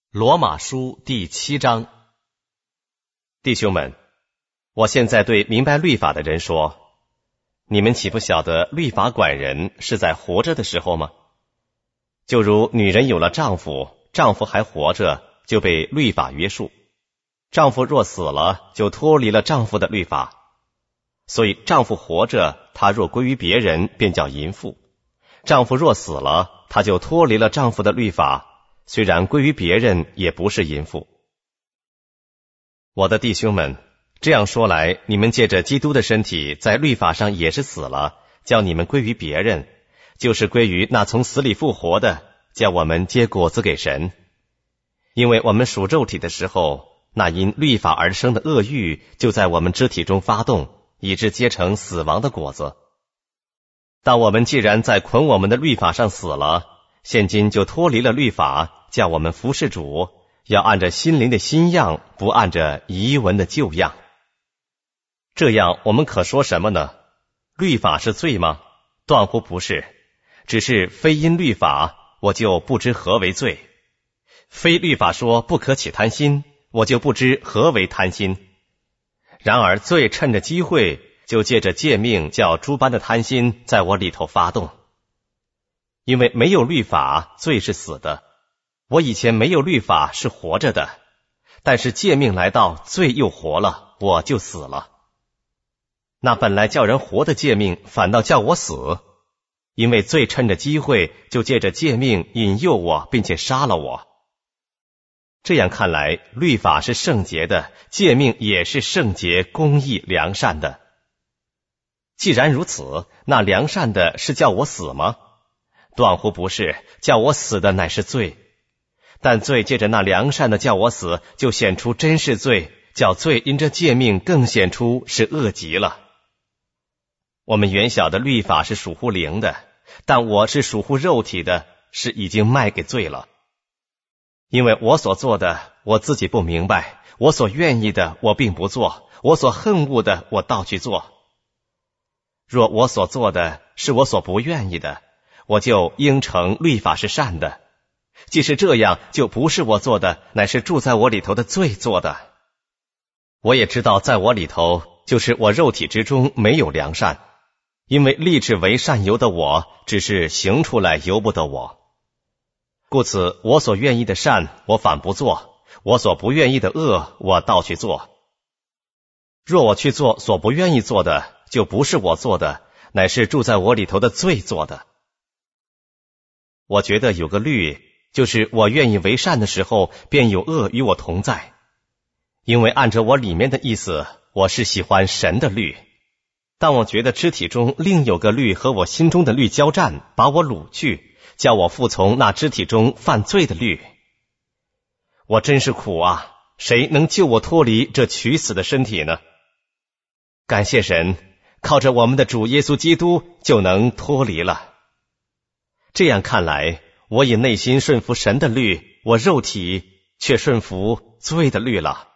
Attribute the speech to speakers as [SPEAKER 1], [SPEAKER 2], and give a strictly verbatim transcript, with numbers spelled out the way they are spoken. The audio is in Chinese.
[SPEAKER 1] 罗马书第七章。弟兄们，我现在对明白律法的人说，你们岂不晓得律法管人是在活着的时候吗？就如女人有了丈夫，丈夫还活着，就被律法约束；丈夫若死了，就脱离了丈夫的律法。所以丈夫活着，他若归于别人，便叫淫妇；丈夫若死了，他就脱离了丈夫的律法，虽然归于别人，也不是淫妇。我的弟兄们，这样说来，你们借着基督的身体在律法上也是死了，叫你们归于别人，就是归于那从死里复活的，叫我们结果子给神。因为我们属肉体的时候，那因律法而生的恶欲就在我们肢体中发动，以致结成死亡的果子。但我们既然在捆我们的律法上死了，现今就脱离了律法，叫我们服侍主，要按着心灵的新样，不按着遗文的旧样。这样我们可说什么呢？律法是罪吗？断乎不是，只是非因律法，我就不知何为罪；非律法说不可起贪心，我就不知何为贪心。然而罪趁着机会，就借着诫命，叫诸般的贪心在我里头发动。因为没有律法，罪是死的。我以前没有律法是活着的，但是诫命来到，罪又活了，我就死了。那本来叫人活的诫命，反倒叫我死，因为罪趁着机会，就借着诫命引诱我，并且杀了我。这样看来，律法是圣洁的，诫命也是圣洁、公义、良善的。既然如此，那良善的是叫我死吗？断乎不是，叫我死的乃是罪。但罪借着那良善的叫我死，就显出真是罪，叫罪因这诫命更显出是恶极了。我们原晓得律法是属乎灵的，但我是属乎肉体的，是已经卖给罪了。因为我所做的，我自己不明白；我所愿意的，我并不做；我所恨恶的，我倒去做。若我所做的是我所不愿意的，我就应承律法是善的。既是这样，就不是我做的，乃是住在我里头的罪做的。我也知道在我里头，就是我肉体之中没有良善，因为立志为善由的我，只是行出来由不得我。故此我所愿意的善，我反不做；我所不愿意的恶，我倒去做。若我去做所不愿意做的，就不是我做的，乃是住在我里头的罪做的。我觉得有个律，就是我愿意为善的时候，便有恶与我同在。因为按着我里面的意思，我是喜欢神的律，但我觉得肢体中另有个律和我心中的律交战，把我掳去，叫我服从那肢体中犯罪的律。我真是苦啊！谁能救我脱离这取死的身体呢？感谢神，靠着我们的主耶稣基督就能脱离了。这样看来，我以内心顺服神的律，我肉体却顺服罪的律了。